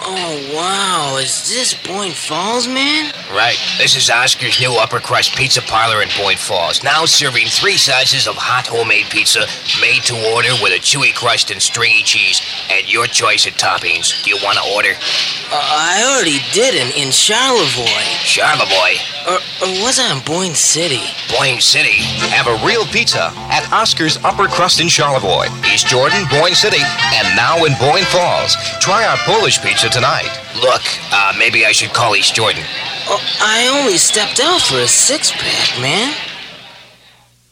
Oh, wow. Is this Boyne Falls, man? Right. This is Oscar's new upper crust pizza parlor in Boyne Falls. Now serving 3 sizes of hot homemade pizza made to order with a chewy crust and stringy cheese and your choice of toppings. Do you want to order? I already did in Charlevoix. Charlevoix? Or was I in Boyne City? Boyne City. Have a real pizza at Oscar's Upper Crust in Charlevoix, East Jordan, Boyne City, and now in Boyne Falls. Try our Polish pizza tonight. Look, maybe I should call East Jordan. Oh, I only stepped out for a 6-pack, man.